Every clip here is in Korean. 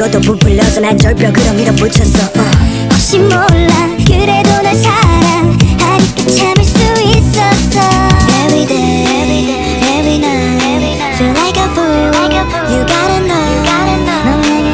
또 부풀려서 난 절벽으로 밀어붙였어. 혹시 몰라 그래도 널 사랑하니까 참을 수 있었어. Every day, every night, feel like a fool. You gotta know, 넌 내게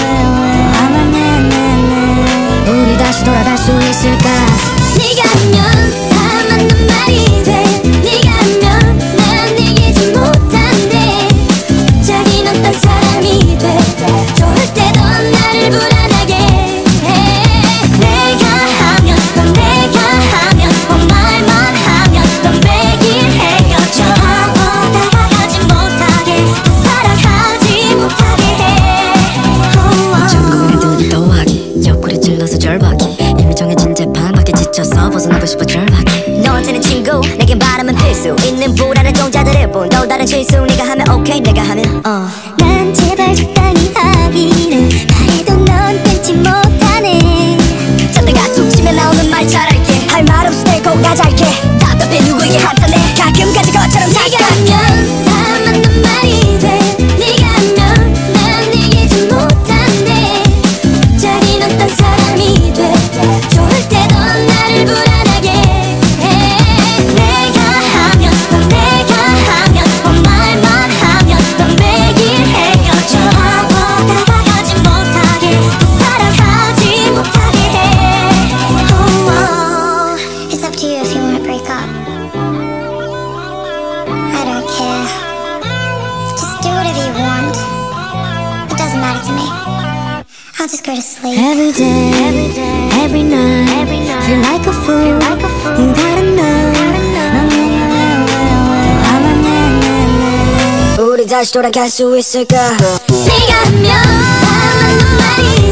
왜 우리 다시 돌아갈 수 있을까? 네가 하면 다 맞는 말이 돼. 네가 하면 난 이기지 못한대. 자기는 어떤 사람이 돼. 좋을 때도 나를 불안하게 해. 내가 하면 넌 내가 하면 말만 하면 넌 매일 헤어져. 다가가지 못하게 사랑하지 못하게 해. 전국의 눈이 더하기 옆구리 찔러서 절박이 이미 정해진 재판밖에 지쳐서 벗어나고 싶어 절박이. 너한테는 친구 내겐 바람은 필수 있는 불안한 종자들일 뿐. 또 다른 실수 네가 하면 오케이 내가 하면 난 제발 적당히 하기를 바래도 넌 끊지 못하네. 찾다가 툭 치면 나오는 말 잘할게. 할 말 없을 때 고가 잘게. 답답해 누구에게 한탄해. 가끔까지 것처럼 네가 하면 다 맞는 말이 돼. 네가 하면 난 이기지 못한대. 자기는 어떤 사람이 돼. 좋을 때도 나를 불안하게 해. 내가 하면 넌 내가 하면 말만 하면 넌 매일 헤어져. 다가가지 못하게 사랑하지 못하게 해. It's up to you if you wanna break up. I don't care. Just do whatever you want. It doesn't matter to me. I'll just go to sleep. Every day, every night, feel like a fool. You gotta know. 넌 내게 왜 우리 다시 돌아갈 수 있을까? 네가 하면 다 맞는 말이